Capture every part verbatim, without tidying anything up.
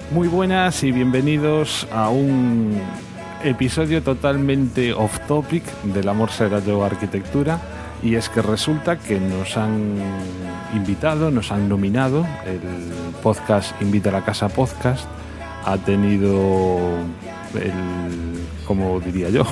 Muy buenas y bienvenidos a un episodio totalmente off topic del Amor será yo Arquitectura, y es que resulta que nos han invitado, nos han nominado, el podcast Invita a la Casa Podcast ha tenido el, ¿cómo diría yo?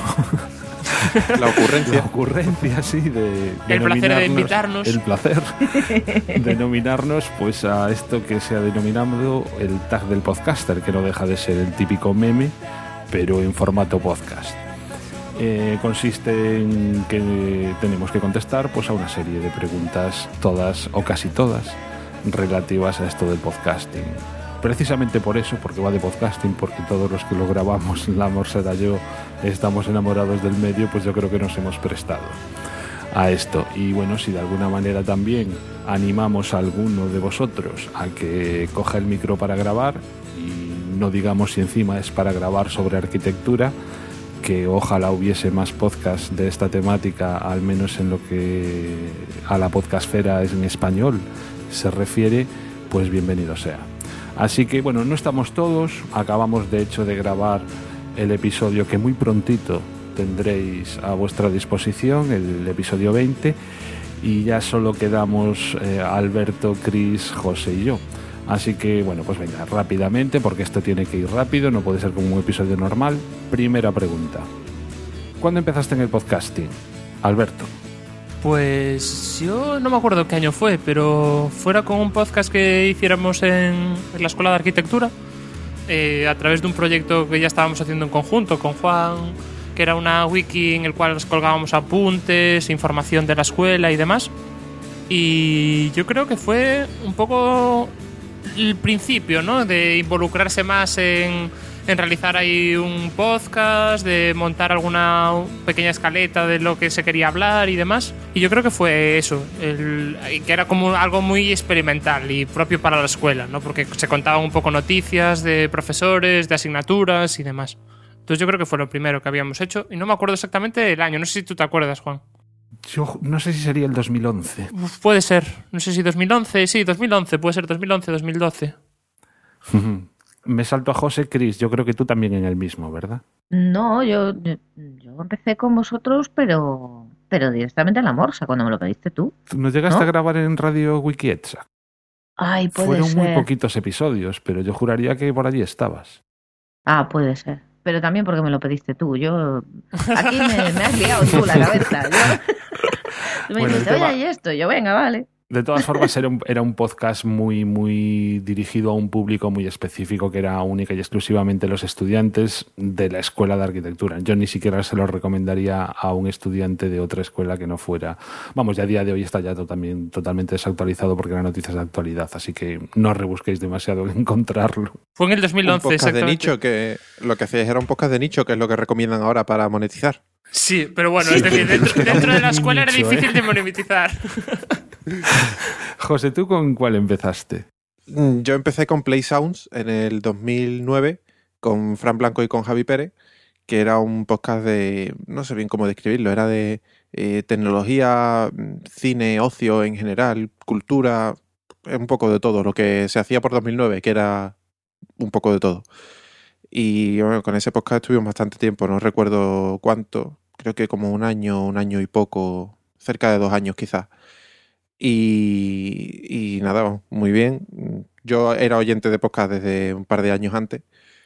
La ocurrencia. La ocurrencia, sí, de, de el placer de invitarnos. El placer de nominarnos pues a esto que se ha denominado el tag del podcaster, que no deja de ser el típico meme, pero en formato podcast. Eh, consiste en que tenemos que contestar pues a una serie de preguntas, todas o casi todas, relativas a esto del podcasting. Precisamente por eso, porque va de podcasting, porque todos los que lo grabamos, el Amor será yo, estamos enamorados del medio, pues yo creo que nos hemos prestado a esto. Y bueno, si de alguna manera también animamos a alguno de vosotros a que coja el micro para grabar, y no digamos si encima es para grabar sobre arquitectura, que ojalá hubiese más podcasts de esta temática, al menos en lo que a la podcastfera en español se refiere, pues bienvenido sea. Así que bueno, no estamos todos, acabamos de hecho de grabar el episodio que muy prontito tendréis a vuestra disposición, el episodio veinte, y ya solo quedamos eh, Alberto, Cris, José y yo. Así que bueno, pues venga, rápidamente, porque esto tiene que ir rápido, no puede ser como un episodio normal. Primera pregunta: ¿cuándo empezaste en el podcasting, Alberto? Pues yo no me acuerdo qué año fue, pero fuera con un podcast que hiciéramos en, en la Escuela de Arquitectura, eh, a través de un proyecto que ya estábamos haciendo en conjunto con Juan, que era una wiki en el cual nos colgábamos apuntes, información de la escuela y demás. Y yo creo que fue un poco el principio, ¿no?, de involucrarse más en, en realizar ahí un podcast, de montar alguna pequeña escaleta de lo que se quería hablar y demás. Y yo creo que fue eso, el, que era como algo muy experimental y propio para la escuela, ¿no?, porque se contaban un poco noticias de profesores, de asignaturas y demás. Entonces yo creo que fue lo primero que habíamos hecho, y no me acuerdo exactamente el año, no sé si tú te acuerdas, Juan. Yo no sé si sería el dos mil once. Uf, puede ser, no sé si dos mil once, sí, dos mil once, puede ser dos mil once, dos mil doce. Me salto a José. Cris, yo creo que tú también en el mismo, ¿verdad? No, yo, yo, yo empecé con vosotros, pero pero directamente en la Morsa, cuando me lo pediste tú. ¿Nos llegaste ¿No? a grabar en Radio Wikietsa? Ay, puede Fueron ser. muy poquitos episodios, pero yo juraría que por allí estabas. Ah, puede ser. Pero también porque me lo pediste tú. Yo aquí me, me has liado tú la cabeza. Yo, me Bueno, dijiste, el tema- oye, y esto. Yo, venga, vale. De todas formas, era un, era un podcast muy, muy dirigido a un público muy específico, que era única y exclusivamente los estudiantes de la Escuela de Arquitectura. Yo ni siquiera se lo recomendaría a un estudiante de otra escuela que no fuera. Vamos, ya a día de hoy está ya to- también totalmente desactualizado, porque eran noticias de actualidad, así que no rebusquéis demasiado en encontrarlo. Fue en el dos mil once, Un podcast de exactamente. nicho, que lo que hacíais era un podcast de nicho, que es lo que recomiendan ahora para monetizar. Sí, pero bueno, Sí, es decir, pero dentro, es que era dentro de la muy escuela era nicho, difícil ¿eh? de monetizar. José, ¿tú con cuál empezaste? Mm, Yo empecé con Play Sounds en el dos mil nueve con Fran Blanco y con Javi Pérez, que era un podcast de, no sé bien cómo describirlo, era de eh, tecnología, mm, cine, ocio en general, cultura, un poco de todo, lo que se hacía por dos mil nueve, que era un poco de todo. Y bueno, con ese podcast estuvimos bastante tiempo, no recuerdo cuánto, creo que como un año, un año y poco, cerca de dos años quizás. Y, y nada, muy bien. Yo era oyente de podcast desde un par de años antes.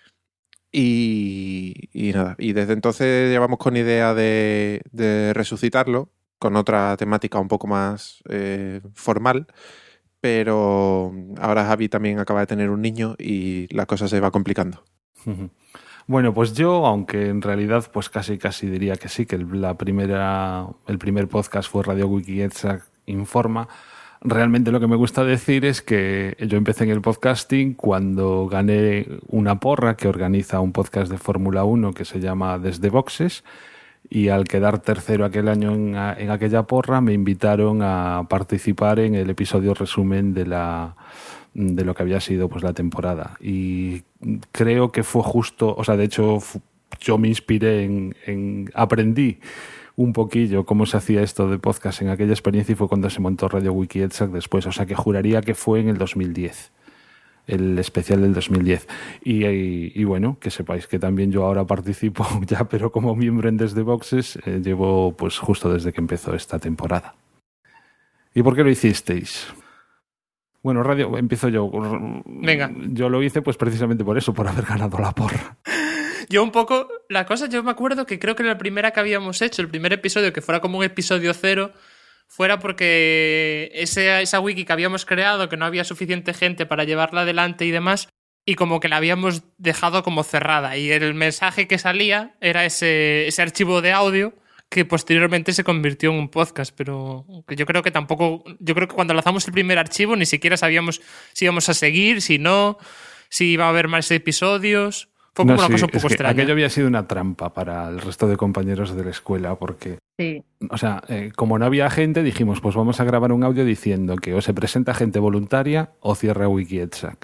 Y, y nada, y desde entonces llevamos con idea de, de resucitarlo con otra temática un poco más eh, formal. Pero ahora Javi también acaba de tener un niño y la cosa se va complicando. Bueno, pues yo, aunque en realidad pues casi casi diría que sí, que el, la primera, el primer podcast fue Radio Wikietsa Informa, realmente lo que me gusta decir es que yo empecé en el podcasting cuando gané una porra que organiza un podcast de Fórmula uno que se llama Desde Boxes, y al quedar tercero aquel año en, en aquella porra me invitaron a participar en el episodio resumen de la de lo que había sido pues la temporada, y creo que fue justo, o sea, de hecho yo me inspiré en, en aprendí un poquillo cómo se hacía esto de podcast en aquella experiencia, y fue cuando se montó Radio Wikietsa después, o sea que juraría que fue en el dos mil diez. el especial del dos mil diez. Y, y, y bueno, que sepáis que también yo ahora participo ya, pero como miembro en Desde Boxes, eh, llevo pues justo desde que empezó esta temporada. ¿Y por qué lo hicisteis? Bueno, radio, empiezo yo. Venga. Yo lo hice pues precisamente por eso, por haber ganado la porra. Yo un poco, la cosa, yo me acuerdo que creo que la primera que habíamos hecho, el primer episodio, que fuera como un episodio cero, fuera porque ese, esa wiki que habíamos creado, que no había suficiente gente para llevarla adelante y demás, y como que la habíamos dejado como cerrada. Y el mensaje que salía era ese, ese archivo de audio que posteriormente se convirtió en un podcast, pero que yo creo que tampoco, yo creo que cuando lanzamos el primer archivo ni siquiera sabíamos si íbamos a seguir, si no, si iba a haber más episodios. Fue como no, una sí, cosa un poco es que extraña. Aquello había sido una trampa para el resto de compañeros de la escuela, porque, Sí. o sea, eh, como no había gente, dijimos, pues vamos a grabar un audio diciendo que o se presenta gente voluntaria o cierra WikiEdsac.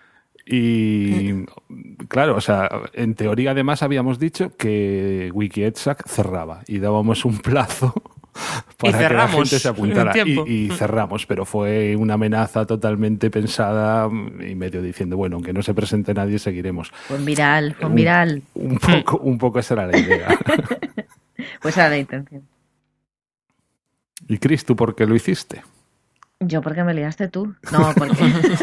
Y claro, o sea, en teoría además habíamos dicho que WikiEdsac cerraba y dábamos un plazo para que la gente se apuntara. Y, y cerramos, pero fue una amenaza totalmente pensada y medio diciendo, bueno, aunque no se presente nadie, seguiremos. Fue viral, fue viral. Un, un, poco, un poco esa era la idea. Pues era la intención. ¿Y Cris, tú por qué lo hiciste? Yo porque me liaste tú. No, porque...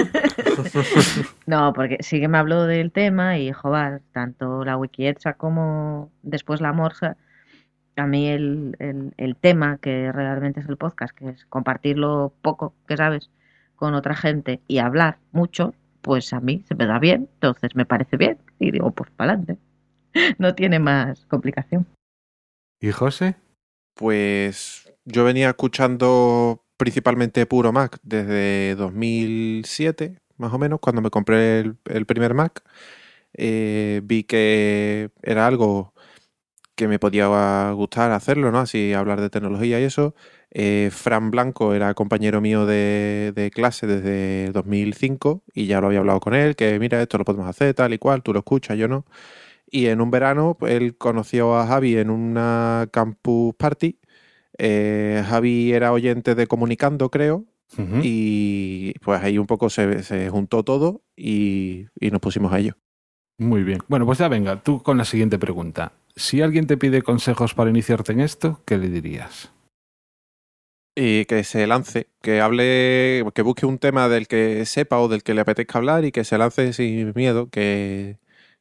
no, porque sí que me habló del tema y, joder, tanto la WikiEdsac como después la Morsa, a mí el, el, el tema que realmente es el podcast, que es compartir lo poco que sabes con otra gente y hablar mucho, pues a mí se me da bien, entonces me parece bien y digo, pues para adelante. No tiene más complicación. ¿Y José? Pues yo venía escuchando principalmente puro Mac desde dos mil siete, más o menos, cuando me compré el, el primer Mac. Eh, vi que era algo que me podía gustar hacerlo, ¿no? Así hablar de tecnología y eso. Eh, Fran Blanco era compañero mío de, de clase desde dos mil cinco y ya lo había hablado con él, que mira, esto lo podemos hacer, tal y cual, tú lo escuchas, yo no. Y en un verano pues, él conoció a Javi en una campus party. Eh, Javi era oyente de Comunicando, creo, uh-huh. Y pues ahí un poco se, se juntó todo y, y nos pusimos a ello. Muy bien. Bueno, pues ya venga, tú con la siguiente pregunta. Si alguien te pide consejos para iniciarte en esto, ¿qué le dirías? Y que se lance, que hable, que busque un tema del que sepa o del que le apetezca hablar y que se lance sin miedo, que,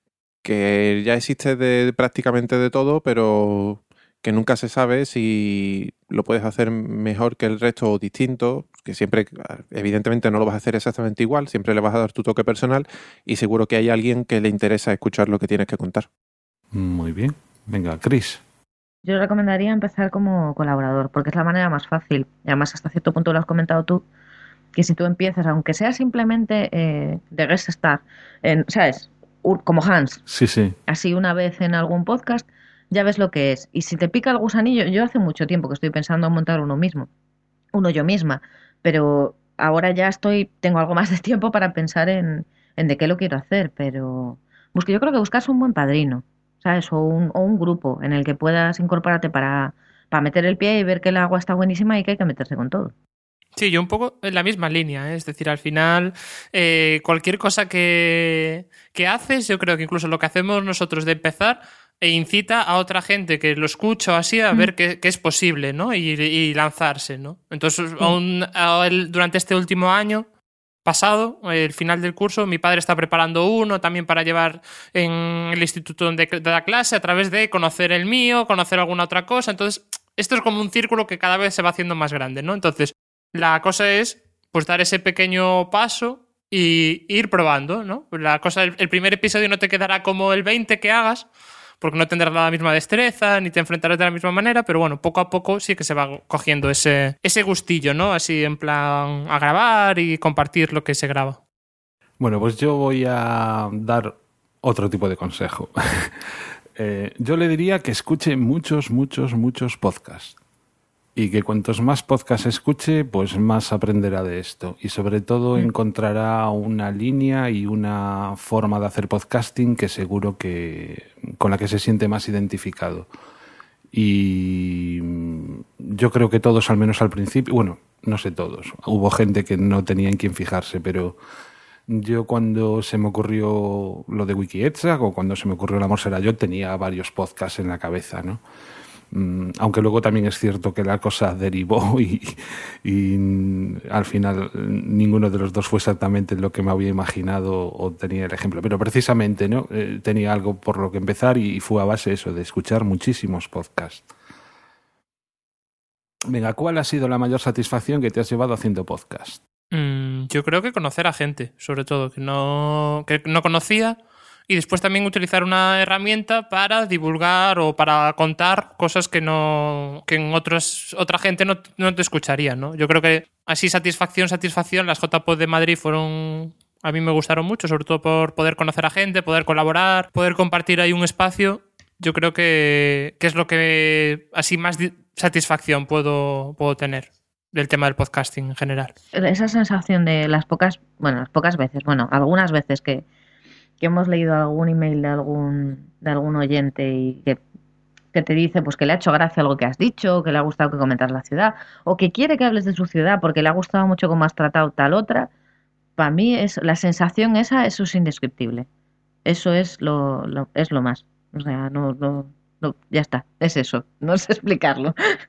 que ya existe de, prácticamente de todo, pero que nunca se sabe si lo puedes hacer mejor que el resto o distinto, que siempre, evidentemente no lo vas a hacer exactamente igual, siempre le vas a dar tu toque personal y seguro que hay alguien que le interesa escuchar lo que tienes que contar. Muy bien. Venga, Cris. Yo recomendaría empezar como colaborador, porque es la manera más fácil. Y además, hasta cierto punto lo has comentado tú, que si tú empiezas, aunque sea simplemente eh, de guest star, en, ¿sabes? Como Hans. Sí, sí. Así una vez en algún podcast, ya ves lo que es. Y si te pica el gusanillo, yo hace mucho tiempo que estoy pensando en montar uno mismo, uno yo misma, pero ahora ya estoy, tengo algo más de tiempo para pensar en, en de qué lo quiero hacer, pero busque, yo creo que buscas un buen padrino, ¿sabes? O un, o un grupo en el que puedas incorporarte para, para meter el pie y ver que el agua está buenísima y que hay que meterse con todo. Sí, yo un poco en la misma línea, ¿eh? Es decir, al final eh, cualquier cosa que, que haces, yo creo que incluso lo que hacemos nosotros de empezar e incita a otra gente que lo escucha así a mm. ver que, que es posible, ¿no? Y, y lanzarse, ¿no? Entonces, mm. aún, a él, durante este último año pasado, el final del curso, mi padre está preparando uno también para llevar en el instituto donde de la clase a través de conocer el mío, conocer alguna otra cosa. Entonces, esto es como un círculo que cada vez se va haciendo más grande, ¿no? Entonces, la cosa es pues dar ese pequeño paso y ir probando, ¿no? La cosa, el, el primer episodio no te quedará como el veinte que hagas, porque no tendrás la misma destreza, ni te enfrentarás de la misma manera, pero bueno, poco a poco sí que se va cogiendo ese, ese gustillo, ¿no? Así en plan a grabar y compartir lo que se graba. Bueno, pues yo voy a dar otro tipo de consejo. eh, yo le diría que escuche muchos, muchos, muchos podcasts. Y que cuantos más podcasts escuche, pues más aprenderá de esto. Y sobre todo encontrará una línea y una forma de hacer podcasting que seguro que con la que se siente más identificado. Y yo creo que todos, al menos al principio, bueno, no sé todos, hubo gente que no tenía en quién fijarse, pero Yo cuando se me ocurrió lo de WikiExtract o cuando se me ocurrió El amor será yo, tenía varios podcasts en la cabeza, ¿no? Mm, aunque luego también es cierto que la cosa derivó y, y al final ninguno de los dos fue exactamente lo que me había imaginado o tenía el ejemplo. Pero precisamente, ¿no? Eh, tenía algo por lo que empezar y fue a base eso, de escuchar muchísimos podcasts. Venga, ¿cuál ha sido la mayor satisfacción que te has llevado haciendo podcast? Mm, yo creo que conocer a gente, sobre todo, que no, que no conocía, y después también utilizar una herramienta para divulgar o para contar cosas que no que en otros otra gente no, no te escucharía, ¿no? Yo creo que así satisfacción, satisfacción, las J P O D de Madrid fueron... A mí me gustaron mucho, sobre todo por poder conocer a gente, poder colaborar, poder compartir ahí un espacio. Yo creo que, que es lo que así más satisfacción puedo, puedo tener del tema del podcasting en general. Esa sensación de las pocas, bueno, las pocas veces, bueno, algunas veces que, que hemos leído algún email de algún, de algún oyente y que, que te dice pues que le ha hecho gracia algo que has dicho, que le ha gustado que comentas la ciudad, o que quiere que hables de su ciudad porque le ha gustado mucho cómo has tratado tal otra, para mí es la sensación esa, eso es indescriptible. Eso es lo, lo es lo más. O sea, no, no, no, ya está, es eso, no sé explicarlo.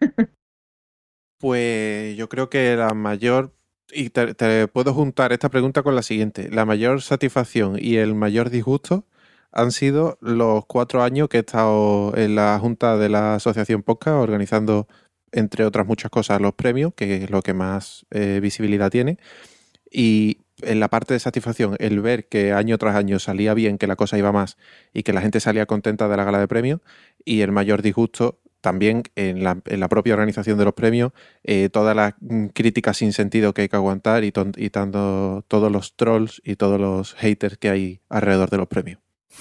Pues yo creo que la mayor, y te, te puedo juntar esta pregunta con la siguiente, la mayor satisfacción y el mayor disgusto han sido los cuatro años que he estado en la junta de la Asociación Podcast organizando, entre otras muchas cosas, los premios, que es lo que más eh, visibilidad tiene, y en la parte de satisfacción, el ver que año tras año salía bien, que la cosa iba más y que la gente salía contenta de la gala de premios, y el mayor disgusto también en la, en la propia organización de los premios, eh, todas las críticas sin sentido que hay que aguantar y, ton, y tanto, todos los trolls y todos los haters que hay alrededor de los premios.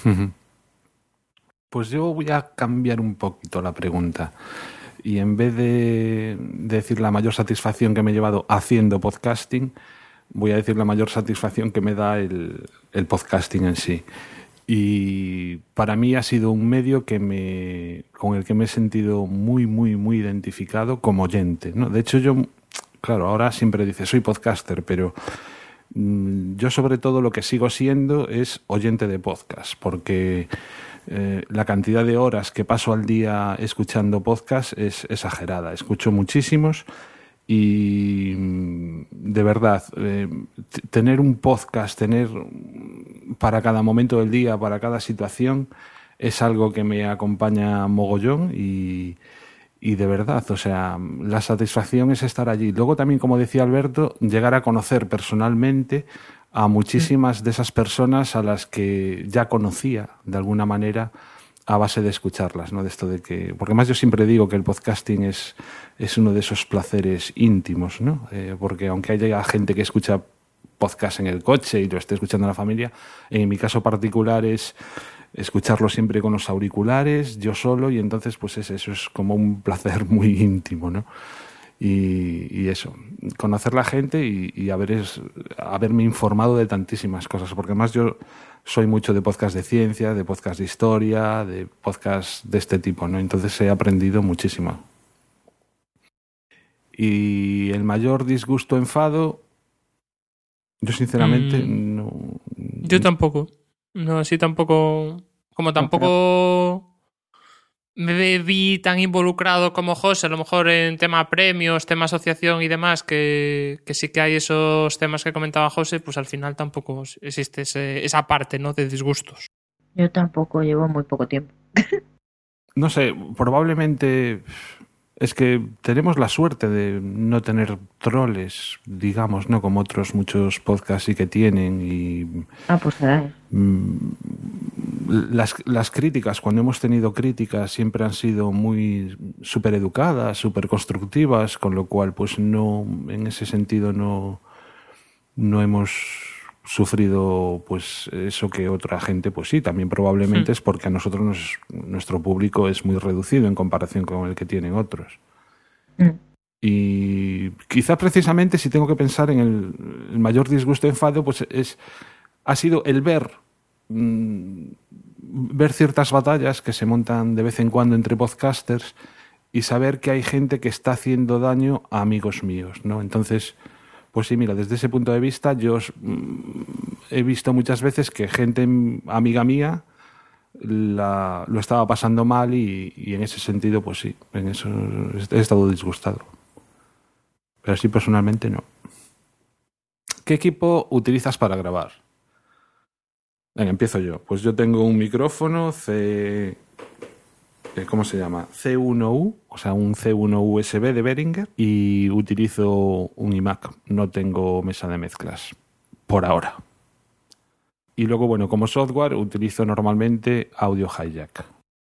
Pues yo voy a cambiar un poquito la pregunta. Y en vez de decir la mayor satisfacción que me he llevado haciendo podcasting, voy a decir la mayor satisfacción que me da el, el podcasting en sí. Y para mí ha sido un medio que me, con el que me he sentido muy, muy, muy identificado como oyente, ¿no? De hecho, yo, claro, ahora siempre dice soy podcaster, pero mmm, yo sobre todo lo que sigo siendo es oyente de podcast, porque eh, la cantidad de horas que paso al día escuchando podcast es exagerada. Escucho muchísimos. Y de verdad, eh, t- tener un podcast, tener para cada momento del día, para cada situación, es algo que me acompaña mogollón y, y de verdad, o sea, la satisfacción es estar allí. Luego también, como decía Alberto, llegar a conocer personalmente a muchísimas de esas personas a las que ya conocía de alguna manera a base de escucharlas, ¿no? De esto de que, porque más yo siempre digo que el podcasting es, es uno de esos placeres íntimos, ¿no? Eh, porque aunque haya gente que escucha podcast en el coche y lo esté escuchando en la familia, en mi caso particular es escucharlo siempre con los auriculares, yo solo, y entonces pues es, eso es como un placer muy íntimo, ¿no? Y, y eso, conocer la gente y, y haber es, haberme informado de tantísimas cosas, porque más yo soy mucho de podcast de ciencia, de podcast de historia, de podcast de este tipo, ¿no? Entonces he aprendido muchísimo. Y el mayor disgusto, enfado, yo sinceramente mm, no... Yo tampoco. No, así tampoco... Como tampoco... me vi tan involucrado como José, a lo mejor en tema premios, tema asociación y demás, que, que sí que hay esos temas que comentaba José, pues al final tampoco existe ese, esa parte, ¿no?, de disgustos. Yo tampoco, llevo muy poco tiempo. No sé, probablemente es que tenemos la suerte de no tener troles, digamos, ¿no? Como otros muchos podcasts sí que tienen y... Ah, pues será. Las, las críticas, cuando hemos tenido críticas, siempre han sido muy súper educadas, súper constructivas, con lo cual, pues no, en ese sentido no, no hemos sufrido pues eso que otra gente, pues sí, también probablemente sí. Es porque a nosotros nos, nuestro público es muy reducido en comparación con el que tienen otros. Mm. Y quizá precisamente, si tengo que pensar en el, el mayor disgusto, enfado, pues es ha sido el ver ver ciertas batallas que se montan de vez en cuando entre podcasters y saber que hay gente que está haciendo daño a amigos míos, ¿no? Entonces, pues sí, mira, desde ese punto de vista yo he visto muchas veces que gente amiga mía la, lo estaba pasando mal y, y en ese sentido, pues sí, en eso he estado disgustado. Pero así personalmente no. ¿Qué equipo utilizas para grabar? Venga, empiezo yo. Pues yo tengo un micrófono C... ¿Cómo se llama? C uno U, o sea, un C uno U S B de Behringer, y utilizo un iMac. No tengo mesa de mezclas, por ahora. Y luego, bueno, como software utilizo normalmente Audio Hijack.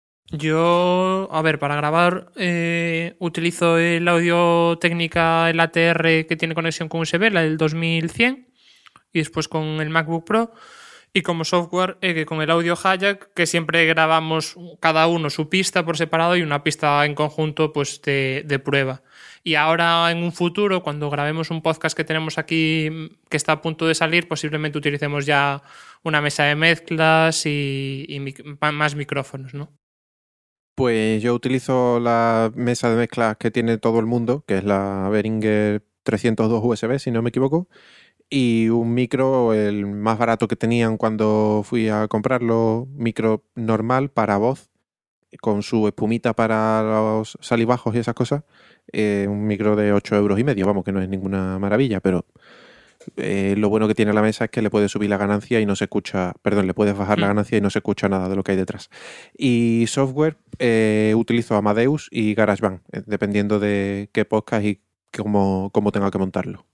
Yo, a ver, para grabar eh, utilizo el Audio Técnica, el A T R que tiene conexión con U S B, la del dos mil cien, y después con el MacBook Pro. Y como software, eh, con el Audio Hijack, que siempre grabamos cada uno su pista por separado y una pista en conjunto pues de, de prueba. Y ahora en un futuro, cuando grabemos un podcast que tenemos aquí que está a punto de salir, posiblemente utilicemos ya una mesa de mezclas y, y mic- más micrófonos, ¿no? Pues yo utilizo la mesa de mezclas que tiene todo el mundo, que es la Behringer trescientos dos U S B, si no me equivoco, y un micro, el más barato que tenían cuando fui a comprarlo, micro normal para voz, con su espumita para los salivajos y esas cosas, eh, un micro de ocho euros y medio, vamos, que no es ninguna maravilla, pero eh, lo bueno que tiene la mesa es que le puedes subir la ganancia y no se escucha, perdón, le puedes bajar mm. la ganancia y no se escucha nada de lo que hay detrás. Y software, eh, utilizo Amadeus y GarageBand, eh, dependiendo de qué podcast y cómo, cómo tenga que montarlo.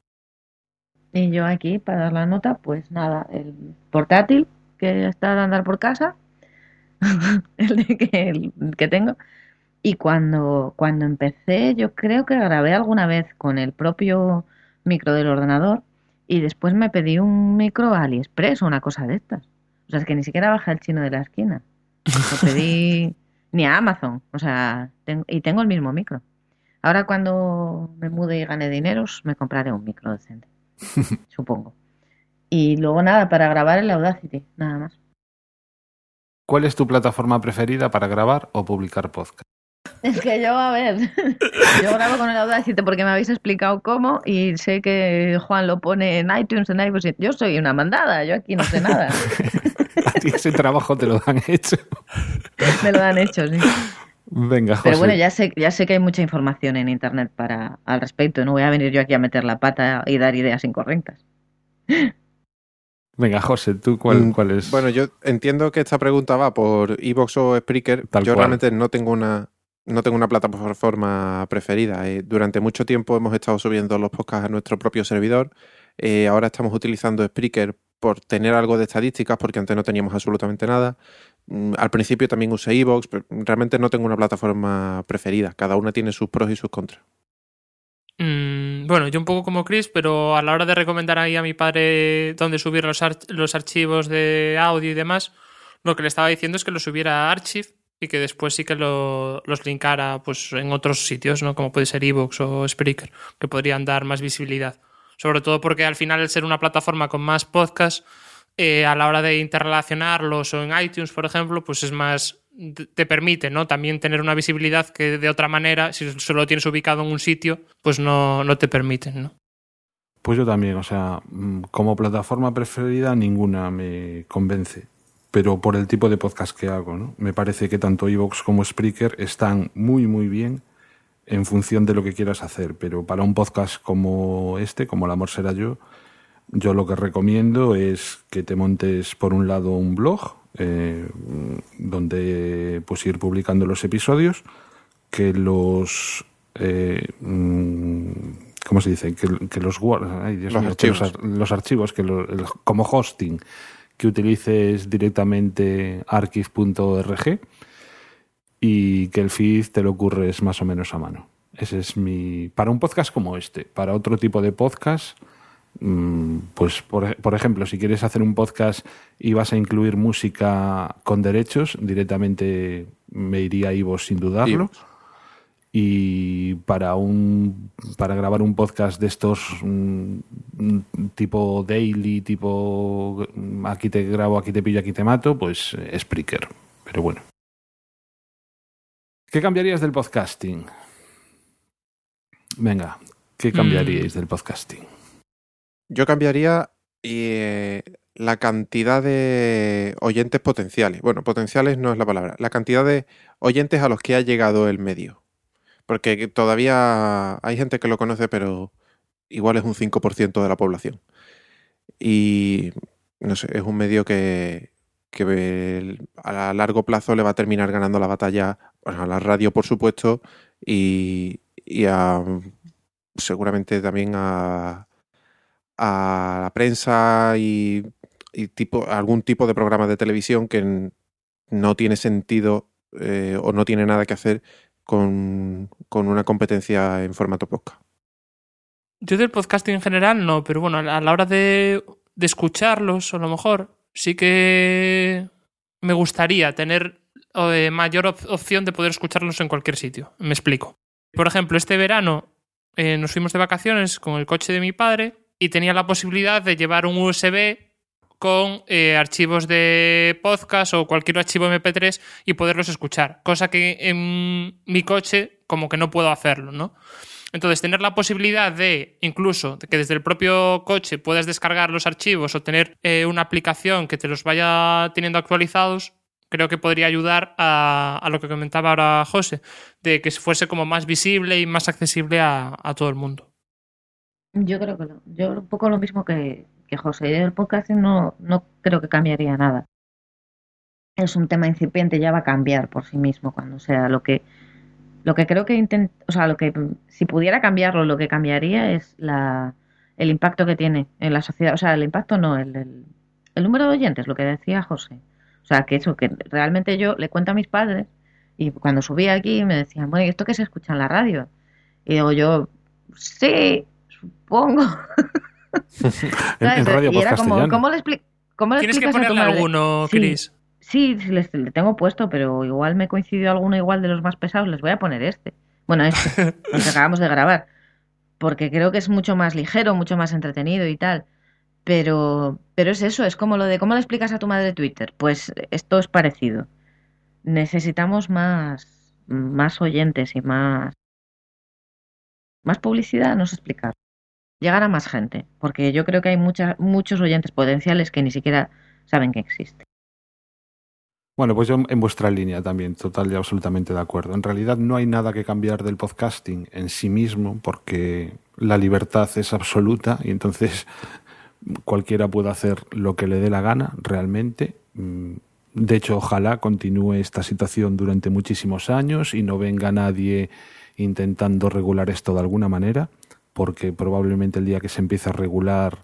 Y yo aquí, para dar la nota, pues nada, el portátil que está de andar por casa, el, de que, el que tengo. Y cuando, cuando empecé, yo creo que grabé alguna vez con el propio micro del ordenador y después me pedí un micro a AliExpress o una cosa de estas. O sea, es que ni siquiera bajé al chino de la esquina. Lo pedí ni a Amazon. O sea, tengo, y tengo el mismo micro. Ahora cuando me mude y gane dineros, me compraré un micro decente. Supongo. Y luego nada, para grabar el Audacity, nada más. ¿Cuál es tu plataforma preferida para grabar o publicar podcast? Es que yo, a ver, yo grabo con el Audacity porque me habéis explicado cómo y sé que Juan lo pone en iTunes, en iVoox. Yo soy una mandada, yo aquí no sé nada. A ti ese trabajo te lo dan hecho. Me lo dan hecho, sí. Venga, José. Pero bueno, ya sé, ya sé que hay mucha información en internet para al respecto. No voy a venir yo aquí a meter la pata y dar ideas incorrectas. Venga, José, ¿tú cuál, cuál es? Bueno, yo entiendo que esta pregunta va por iVoox o Spreaker. Tal yo cual. realmente no tengo una no tengo una plataforma preferida. Eh, durante mucho tiempo hemos estado subiendo los podcasts a nuestro propio servidor. Eh, ahora estamos utilizando Spreaker por tener algo de estadísticas, porque antes no teníamos absolutamente nada. Mm, al principio también usé iVoox, pero realmente no tengo una plataforma preferida. Cada una tiene sus pros y sus contras. Mm, bueno, yo un poco como Chris, pero a la hora de recomendar ahí a mi padre dónde subir los, arch- los archivos de audio y demás, lo que le estaba diciendo es que lo subiera a Archive y que después sí que lo, los linkara pues, en otros sitios, ¿no? Como puede ser iVoox o Spreaker, que podrían dar más visibilidad. Sobre todo porque al final, al ser una plataforma con más podcasts, eh, a la hora de interrelacionarlos o en iTunes, por ejemplo, pues es más... te permite, ¿no? También tener una visibilidad que de otra manera, si solo lo tienes ubicado en un sitio, pues no, no te permiten, ¿no? Pues yo también, o sea, como plataforma preferida ninguna me convence, pero por el tipo de podcast que hago, ¿no? Me parece que tanto iVoox como Spreaker están muy, muy bien en función de lo que quieras hacer, pero para un podcast como este, como El amor será yo, yo lo que recomiendo es que te montes por un lado un blog, eh, donde pues ir publicando los episodios, que los eh, ¿cómo se dice? Que, que los, ay, Dios los, mío, archivos. Que los, los archivos, que lo, el, como hosting, que utilices directamente archive punto org y que el feed te lo curres más o menos a mano. Ese es mi... Para un podcast como este. Para otro tipo de podcast, pues por, por ejemplo, si quieres hacer un podcast y vas a incluir música con derechos, directamente me iría a iVoox sin dudarlo. iVoox. Y para un para grabar un podcast de estos um, tipo daily, tipo aquí te grabo, aquí te pillo, aquí te mato, pues eh, Spreaker. Pero bueno. ¿Qué cambiarías del podcasting? Venga, ¿qué cambiaríais mm. del podcasting? Yo cambiaría eh, la cantidad de oyentes potenciales. Bueno, potenciales no es la palabra. La cantidad de oyentes a los que ha llegado el medio. Porque todavía hay gente que lo conoce, pero igual es un cinco por ciento de la población. Y no sé, es un medio que, que a largo plazo le va a terminar ganando la batalla, bueno, a la radio, por supuesto, y, y a, seguramente también a, a la prensa y, y tipo, algún tipo de programa de televisión que no tiene sentido eh, o no tiene nada que hacer con, con una competencia en formato podcast. Yo del podcasting en general no, pero bueno, a la hora de, de escucharlos, a lo mejor sí que me gustaría tener eh, mayor op- opción de poder escucharlos en cualquier sitio. Me explico. Por ejemplo, este verano eh, nos fuimos de vacaciones con el coche de mi padre y tenía la posibilidad de llevar un U S B con eh, archivos de podcast o cualquier archivo eme pe tres y poderlos escuchar, cosa que en mi coche como que no puedo hacerlo, ¿no? Entonces, tener la posibilidad de, incluso, de que desde el propio coche puedas descargar los archivos o tener eh, una aplicación que te los vaya teniendo actualizados, creo que podría ayudar a, a lo que comentaba ahora José, de que fuese como más visible y más accesible a, a todo el mundo. Yo creo que no. Yo un poco lo mismo que, que José. El podcasting no, no creo que cambiaría nada. Es un tema incipiente, ya va a cambiar por sí mismo cuando sea lo que... Lo que creo que intent, o sea, lo que si pudiera cambiarlo, lo que cambiaría es la, el impacto que tiene en la sociedad. O sea, el impacto no, el, el, el número de oyentes, lo que decía José. O sea, que eso, que realmente yo le cuento a mis padres y cuando subí aquí me decían, bueno, ¿y esto qué se escucha en la radio? Y digo yo, sí, supongo. en, en radio y era como, ¿cómo le, expli ¿cómo le Tienes que explicas a tu ponerle madre? alguno, Sí. Chris. Sí, sí, les, le tengo puesto, pero igual me coincidió alguno igual de los más pesados. Les voy a poner este. Bueno, este, el que acabamos de grabar. Porque creo que es mucho más ligero, mucho más entretenido y tal. Pero, pero es eso, es como lo de ¿cómo le explicas a tu madre Twitter? Pues esto es parecido. Necesitamos más, más oyentes y más, más publicidad, no sé explicar. Llegar a más gente. Porque yo creo que hay mucha, muchos oyentes potenciales que ni siquiera saben que existe. Bueno, pues yo en vuestra línea también, total y absolutamente de acuerdo. En realidad no hay nada que cambiar del podcasting en sí mismo porque la libertad es absoluta y entonces cualquiera puede hacer lo que le dé la gana realmente. De hecho, ojalá continúe esta situación durante muchísimos años y no venga nadie intentando regular esto de alguna manera, porque probablemente el día que se empiece a regular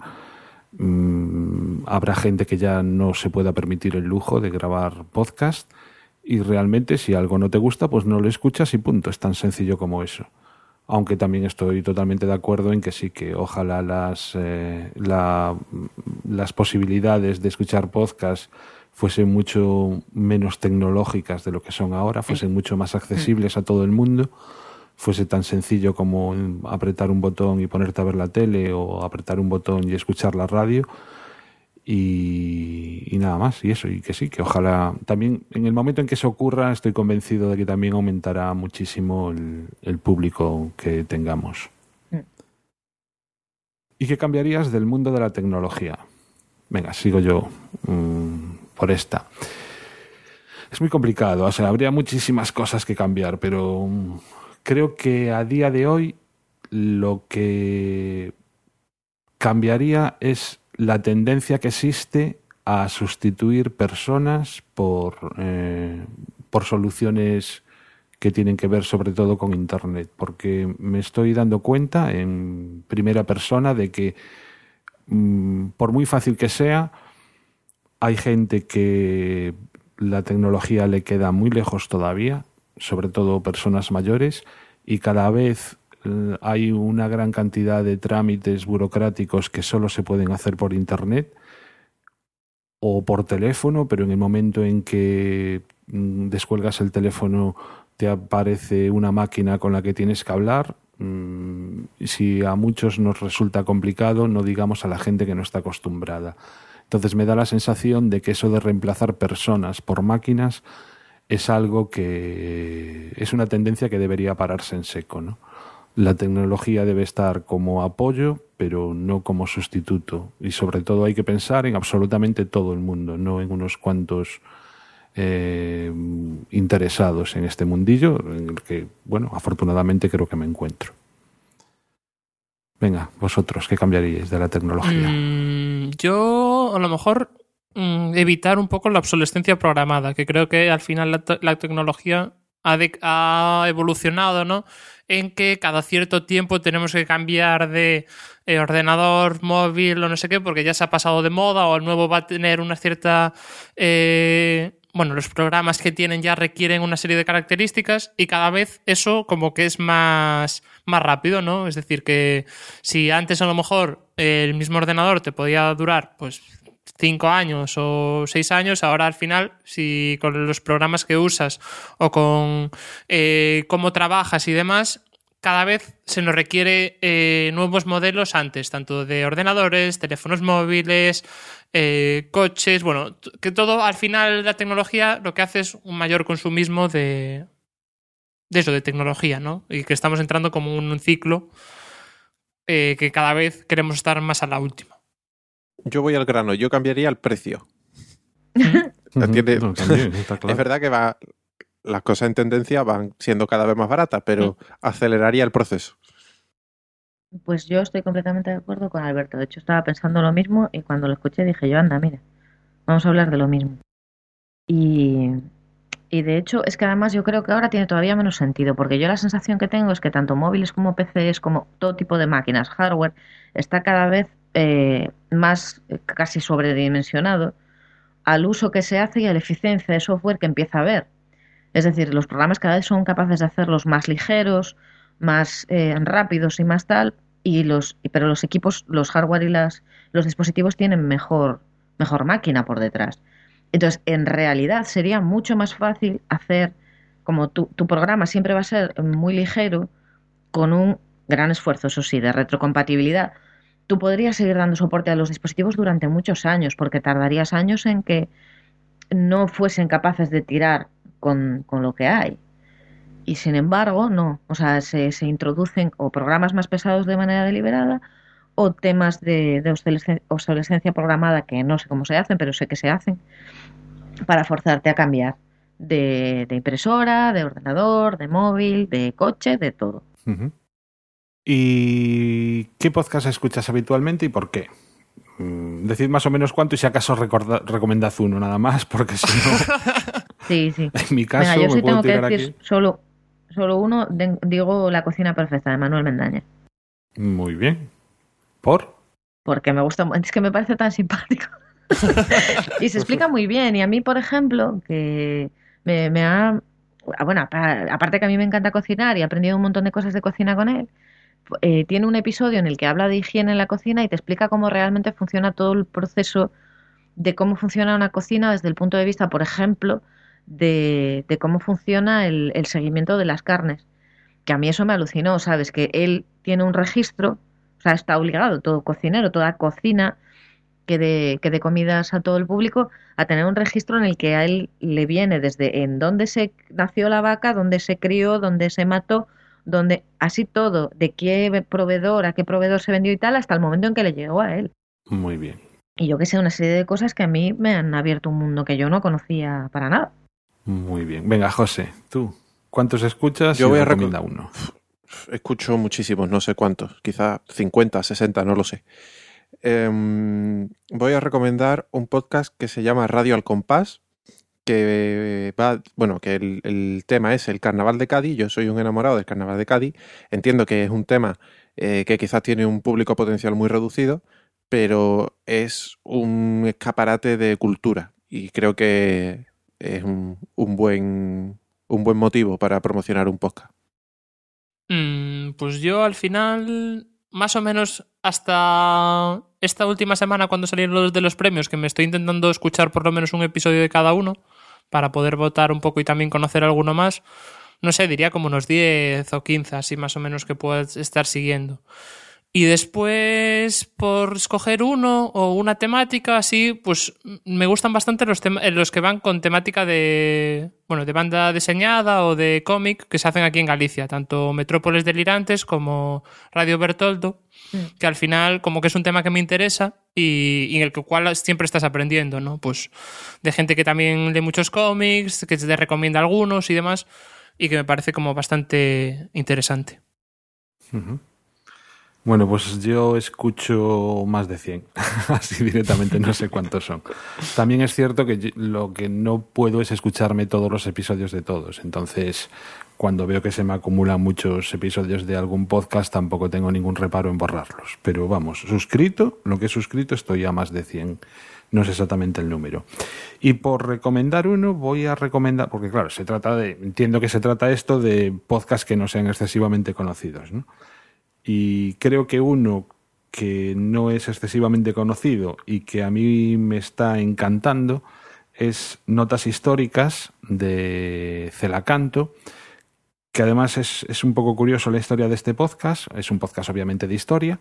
Mm, habrá gente que ya no se pueda permitir el lujo de grabar podcast y realmente si algo no te gusta pues no lo escuchas y punto, es tan sencillo como eso. Aunque también estoy totalmente de acuerdo en que sí que ojalá las, eh, la, las posibilidades de escuchar podcast fuesen mucho menos tecnológicas de lo que son ahora, fuesen mucho más accesibles a todo el mundo, fuese tan sencillo como apretar un botón y ponerte a ver la tele o apretar un botón y escuchar la radio y, y nada más, y eso, y que sí, que ojalá también en el momento en que eso ocurra estoy convencido de que también aumentará muchísimo el, el público que tengamos. Mm. ¿Y qué cambiarías del mundo de la tecnología? Venga, sigo yo mmm, por esta. Es muy complicado, o sea, habría muchísimas cosas que cambiar, pero creo que a día de hoy lo que cambiaría es la tendencia que existe a sustituir personas por, eh, por soluciones que tienen que ver sobre todo con Internet, porque me estoy dando cuenta en primera persona de que mmm, por muy fácil que sea, hay gente que la tecnología le queda muy lejos todavía, sobre todo personas mayores, y cada vez eh, hay una gran cantidad de trámites burocráticos que solo se pueden hacer por Internet o por teléfono, pero en el momento en que mm, descuelgas el teléfono te aparece una máquina con la que tienes que hablar. Mm, si a muchos nos resulta complicado, no digamos a la gente que no está acostumbrada. Entonces me da la sensación de que eso de reemplazar personas por máquinas es algo que es una tendencia que debería pararse en seco, ¿no? La tecnología debe estar como apoyo, pero no como sustituto. Y sobre todo hay que pensar en absolutamente todo el mundo, no en unos cuantos eh, interesados en este mundillo, en el que, bueno, afortunadamente creo que me encuentro. Venga, vosotros, ¿qué cambiaríais de la tecnología? Mm, yo, a lo mejor, mm, evitar un poco la obsolescencia programada, que creo que al final la, te- la tecnología ha, de- ha evolucionado, ¿no? En que cada cierto tiempo tenemos que cambiar de eh, ordenador, móvil o no sé qué, porque ya se ha pasado de moda o el nuevo va a tener una cierta... eh, bueno, los programas que tienen ya requieren una serie de características y cada vez eso como que es más, más rápido, ¿no? Es decir, que si antes a lo mejor el mismo ordenador te podía durar pues cinco años o seis años, ahora al final, si con los programas que usas o con eh, cómo trabajas y demás, cada vez se nos requiere eh, nuevos modelos antes, tanto de ordenadores, teléfonos móviles, eh, coches, bueno, t- que todo al final la tecnología lo que hace es un mayor consumismo de, de eso, de tecnología, ¿no? Y que estamos entrando como en un ciclo eh, que cada vez queremos estar más a la última. Yo voy al grano, yo cambiaría el precio. Ujú, Tiene- no, también, está claro. Es verdad que va, las cosas en tendencia van siendo cada vez más baratas, pero aceleraría el proceso. Pues yo estoy completamente de acuerdo con Alberto. De hecho, estaba pensando lo mismo y cuando lo escuché dije yo, anda, mira, vamos a hablar de lo mismo. Y, y de hecho, es que además yo creo que ahora tiene todavía menos sentido, porque yo la sensación que tengo es que tanto móviles como P Cs, como todo tipo de máquinas, hardware, está cada vez eh, más eh, casi sobredimensionado al uso que se hace y a la eficiencia de software que empieza a haber. Es decir, los programas cada vez son capaces de hacerlos más ligeros, más eh, rápidos y más tal, y los, y- pero los equipos, los hardware y las, los dispositivos tienen mejor, mejor máquina por detrás. Entonces, en realidad sería mucho más fácil hacer, como tu, tu programa siempre va a ser muy ligero, con un gran esfuerzo, eso sí, de retrocompatibilidad. Tú podrías seguir dando soporte a los dispositivos durante muchos años, porque tardarías años en que no fuesen capaces de tirar con, con lo que hay. Y sin embargo, no. O sea, se, se introducen o programas más pesados de manera deliberada o temas de, de obsolescencia, obsolescencia programada que no sé cómo se hacen, pero sé que se hacen, para forzarte a cambiar de, de impresora, de ordenador, de móvil, de coche, de todo. Ujú. ¿Y qué podcast escuchas habitualmente y por qué? Mm, Decid más o menos cuánto y si acaso recorda- recomendad uno nada más, porque si no, Sí, sí. en mi caso Venga, yo me sí puedo tengo que tirar decir aquí. solo, solo uno, de- digo La cocina perfecta de Manuel Mendaña. Muy bien. ¿Por? Porque me gusta, mu- es que me parece tan simpático. Y se explica muy bien. Y a mí, por ejemplo, que me, me ha... ah, bueno, apa- aparte que a mí me encanta cocinar y he aprendido un montón de cosas de cocina con él, eh, tiene un episodio en el que habla de higiene en la cocina y te explica cómo realmente funciona todo el proceso de cómo funciona una cocina desde el punto de vista, por ejemplo, de, de cómo funciona el, el seguimiento de las carnes. Que a mí eso me alucinó, ¿sabes? Que él tiene un registro, o sea, está obligado todo cocinero, toda cocina que de, que de comidas a todo el público, a tener un registro en el que a él le viene desde en dónde se nació la vaca, dónde se crió, dónde se mató, dónde, así todo, de qué proveedor, a qué proveedor se vendió y tal, hasta el momento en que le llegó a él. Muy bien. Y yo que sé, una serie de cosas que a mí me han abierto un mundo que yo no conocía para nada. Muy bien. Venga, José, tú. ¿Cuántos escuchas? Yo y voy a recomienda uno. Escucho muchísimos, no sé cuántos, quizá cincuenta, sesenta, no lo sé. Em, voy a recomendar un podcast que se llama Radio al Compás, que va, bueno, que el, el tema es el Carnaval de Cádiz. Yo soy un enamorado del Carnaval de Cádiz. Entiendo que es un tema eh, que quizás tiene un público potencial muy reducido, pero es un escaparate de cultura y creo que es un, un buen, un buen motivo para promocionar un podcast. Mm, pues yo al final, más o menos hasta esta última semana cuando salieron los de los premios, que me estoy intentando escuchar por lo menos un episodio de cada uno para poder votar un poco y también conocer alguno más, no sé, diría como unos diez o quince, así más o menos que puedas estar siguiendo. Y después, por escoger uno o una temática así, pues me gustan bastante los, tema- los que van con temática de, bueno, de banda diseñada o de cómic que se hacen aquí en Galicia, tanto Metrópoles Delirantes como Radio Bertoldo, mm. que al final como que es un tema que me interesa y, y en el cual siempre estás aprendiendo, ¿no? Pues de gente que también lee muchos cómics, que te recomienda algunos y demás, y que me parece como bastante interesante. Uh-huh. Bueno, pues yo escucho más de cien, así directamente no sé cuántos son. También es cierto que lo que no puedo es escucharme todos los episodios de todos, entonces cuando veo que se me acumulan muchos episodios de algún podcast tampoco tengo ningún reparo en borrarlos. Pero vamos, suscrito, lo que he suscrito estoy a más de cien, no sé exactamente el número. Y por recomendar uno voy a recomendar, porque claro, se trata de, entiendo que se trata esto de podcasts que no sean excesivamente conocidos, ¿no? Y creo que uno que no es excesivamente conocido y que a mí me está encantando es Notas Históricas de Celacanto, que además es, es un poco curioso la historia de este podcast. Es un podcast obviamente de historia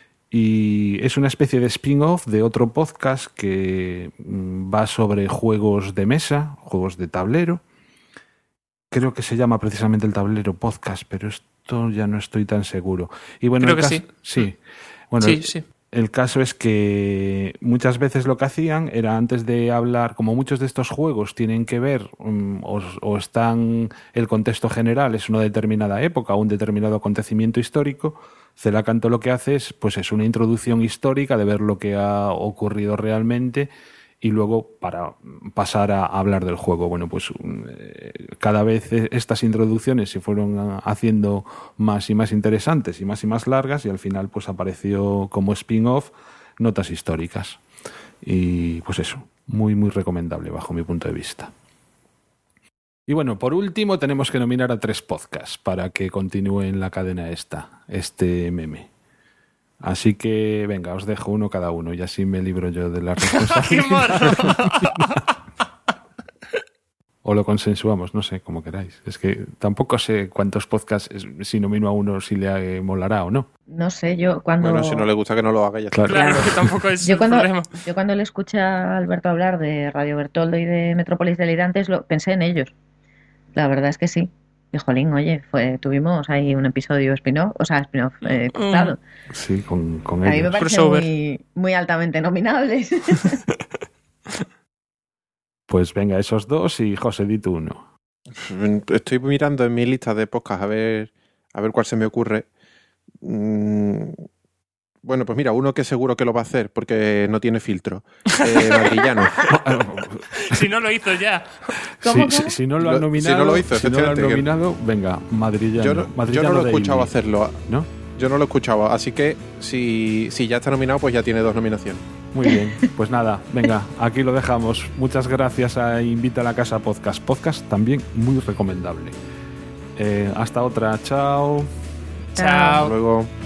y es una especie de spin-off de otro podcast que va sobre juegos de mesa, juegos de tablero. Creo que se llama precisamente el Tablero Podcast, pero esto ya no estoy tan seguro. Y bueno, Creo el que caso, sí. Sí. Bueno, sí, el, sí. el caso es que muchas veces lo que hacían era antes de hablar, como muchos de estos juegos tienen que ver um, o, o están, el contexto general es una determinada época o un determinado acontecimiento histórico, Celacanto lo que hace es, pues es una introducción histórica de ver lo que ha ocurrido realmente y luego para pasar a hablar del juego. Bueno, pues eh, cada vez estas introducciones se fueron haciendo más y más interesantes y más y más largas y al final pues apareció como spin-off Notas Históricas. Y pues eso, muy muy recomendable bajo mi punto de vista. Y bueno, por último tenemos que nominar a tres podcasts para que continúe en la cadena esta, este meme. Así que, venga, os dejo uno cada uno y así me libro yo de la responsabilidad. O lo consensuamos, no sé, como queráis. Es que tampoco sé cuántos podcasts, si nomino a uno, si le molará o no. No sé, yo cuando... Bueno, si no le gusta que no lo haga, ya está. Claro, Claro, que tampoco es yo el cuando, problema. yo cuando le escuché a Alberto hablar de Radio Bertoldo y de Metrópolis Delirantes, lo, pensé en ellos. La verdad es que sí. Y jolín, oye, fue, tuvimos ahí un episodio spin-off, o sea, spin-off eh, cruzado. Sí, con, con A mí ellos. me parece muy, muy altamente nominables. Pues venga, esos dos y José, di tú uno. Estoy mirando en mi lista de podcast a ver, a ver cuál se me ocurre. Mm, bueno, pues mira, uno que seguro que lo va a hacer porque no tiene filtro. Eh, Madrillano. Si no lo hizo ya. ¿Cómo, si, cómo? si, si no lo han Lo- nominado, si no lo hizo, si no lo han efectivamente, que- nominado, venga, Madrillano. Yo no, yo Madrillano no lo he Daily, escuchado hacerlo. ¿no? Yo no lo he escuchado, así que si, si ya está nominado, pues ya tiene dos nominaciones. Muy bien, pues nada, venga, aquí lo dejamos. Muchas gracias a Invita a la Casa Podcast. Podcast también muy recomendable. Eh, hasta otra, chao. Chao. Hasta luego.